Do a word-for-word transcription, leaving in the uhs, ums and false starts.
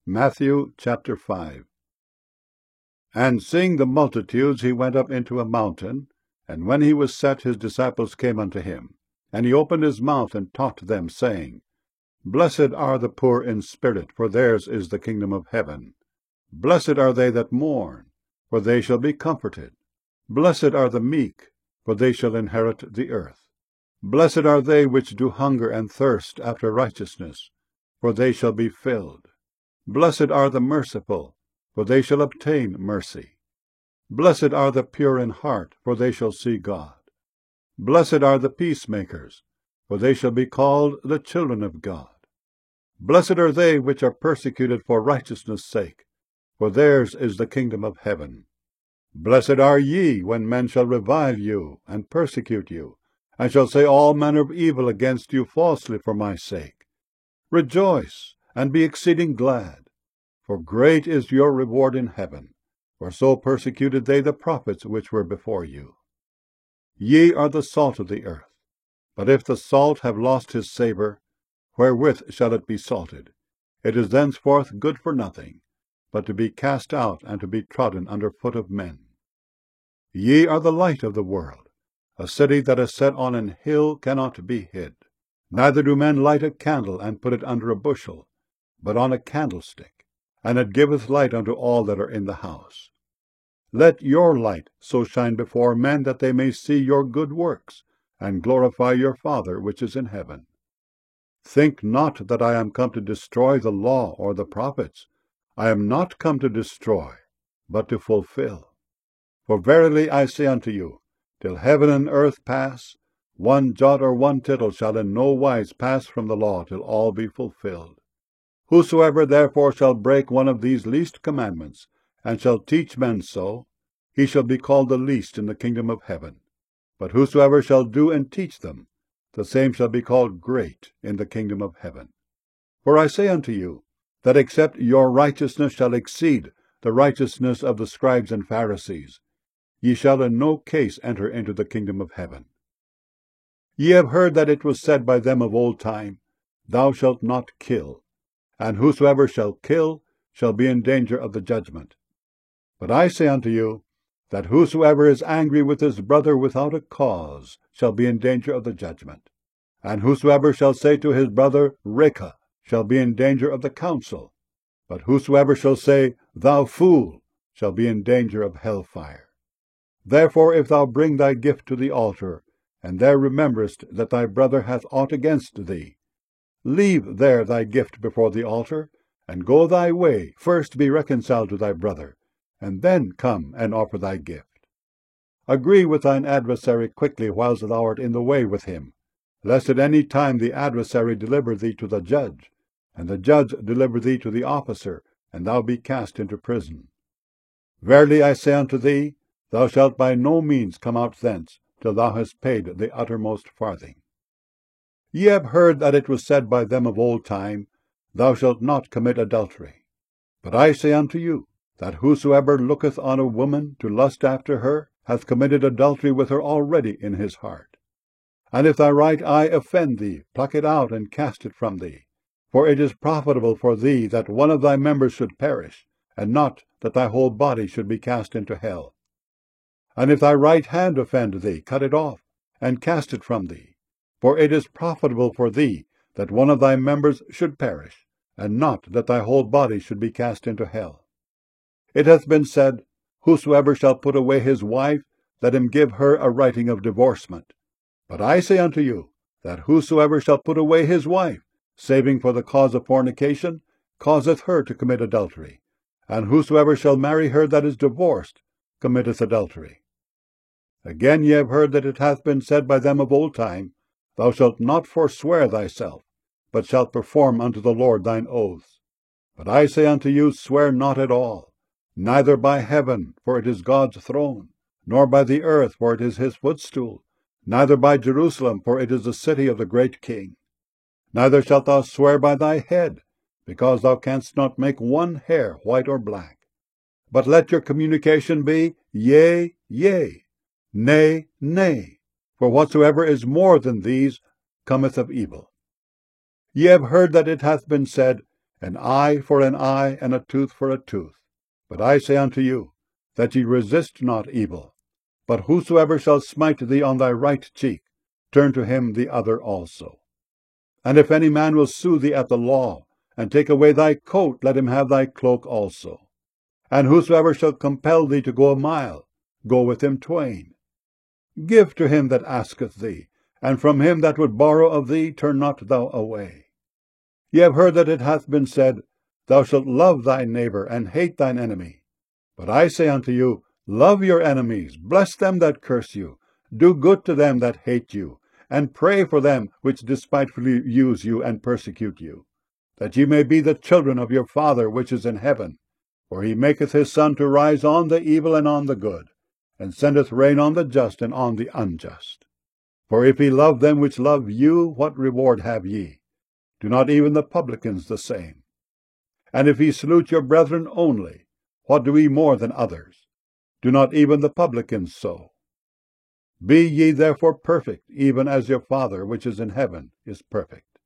Matthew chapter five. And seeing the multitudes, he went up into a mountain, and when he was set, his disciples came unto him. And he opened his mouth and taught them, saying, Blessed are the poor in spirit, for theirs is the kingdom of heaven. Blessed are they that mourn, for they shall be comforted. Blessed are the meek, for they shall inherit the earth. Blessed are they which do hunger and thirst after righteousness, for they shall be filled. Blessed are the merciful, for they shall obtain mercy. Blessed are the pure in heart, for they shall see God. Blessed are the peacemakers, for they shall be called the children of God. Blessed are they which are persecuted for righteousness' sake, for theirs is the kingdom of heaven. Blessed are ye, when men shall revile you, and persecute you, and shall say all manner of evil against you falsely for my sake. Rejoice, and be exceeding glad, for great is your reward in heaven, for so persecuted they the prophets which were before you. Ye are the salt of the earth. But if the salt have lost his savour, wherewith shall it be salted? It is thenceforth good for nothing, but to be cast out and to be trodden under foot of men. Ye are the light of the world. A city that is set on an hill cannot be hid. Neither do men light a candle and put it under a bushel, but on a candlestick, and it giveth light unto all that are in the house. Let your light so shine before men that they may see your good works, and glorify your Father which is in heaven. Think not that I am come to destroy the law or the prophets. I am not come to destroy, but to fulfill. For verily I say unto you, till heaven and earth pass, one jot or one tittle shall in no wise pass from the law till all be fulfilled. Whosoever therefore shall break one of these least commandments, and shall teach men so, he shall be called the least in the kingdom of heaven. But whosoever shall do and teach them, the same shall be called great in the kingdom of heaven. For I say unto you, that except your righteousness shall exceed the righteousness of the scribes and Pharisees, ye shall in no case enter into the kingdom of heaven. Ye have heard that it was said by them of old time, Thou shalt not kill, and whosoever shall kill shall be in danger of the judgment. But I say unto you, that whosoever is angry with his brother without a cause shall be in danger of the judgment. And whosoever shall say to his brother, Raca, shall be in danger of the council. But whosoever shall say, Thou fool, shall be in danger of hell fire. Therefore if thou bring thy gift to the altar, and there rememberest that thy brother hath aught against thee, leave there thy gift before the altar, and go thy way, first be reconciled to thy brother, and then come and offer thy gift. Agree with thine adversary quickly whilst thou art in the way with him, lest at any time the adversary deliver thee to the judge, and the judge deliver thee to the officer, and thou be cast into prison. Verily I say unto thee, thou shalt by no means come out thence, till thou hast paid the uttermost farthing. Ye have heard that it was said by them of old time, Thou shalt not commit adultery. But I say unto you, that whosoever looketh on a woman to lust after her hath committed adultery with her already in his heart. And if thy right eye offend thee, pluck it out and cast it from thee. For it is profitable for thee that one of thy members should perish, and not that thy whole body should be cast into hell. And if thy right hand offend thee, cut it off, and cast it from thee. For it is profitable for thee that one of thy members should perish, and not that thy whole body should be cast into hell. It hath been said, Whosoever shall put away his wife, let him give her a writing of divorcement. But I say unto you, that whosoever shall put away his wife, saving for the cause of fornication, causeth her to commit adultery. And whosoever shall marry her that is divorced, committeth adultery. Again ye have heard that it hath been said by them of old time, Thou shalt not forswear thyself, but shalt perform unto the Lord thine oaths. But I say unto you, swear not at all, neither by heaven, for it is God's throne, nor by the earth, for it is his footstool, neither by Jerusalem, for it is the city of the great King. Neither shalt thou swear by thy head, because thou canst not make one hair white or black. But let your communication be, Yea, yea, nay, nay, for whatsoever is more than these cometh of evil. Ye have heard that it hath been said, an eye for an eye, and a tooth for a tooth. But I say unto you, that ye resist not evil. But whosoever shall smite thee on thy right cheek, turn to him the other also. And if any man will sue thee at the law, and take away thy coat, let him have thy cloak also. And whosoever shall compel thee to go a mile, go with him twain. Give to him that asketh thee, and from him that would borrow of thee turn not thou away. Ye have heard that it hath been said, Thou shalt love thy neighbor, and hate thine enemy. But I say unto you, love your enemies, bless them that curse you, do good to them that hate you, and pray for them which despitefully use you and persecute you, that ye may be the children of your Father which is in heaven. For he maketh his sun to rise on the evil and on the good, and sendeth rain on the just and on the unjust. For if ye love them which love you, what reward have ye? Do not even the publicans the same? And if ye salute your brethren only, what do ye more than others? Do not even the publicans so? Be ye therefore perfect, even as your Father which is in heaven is perfect.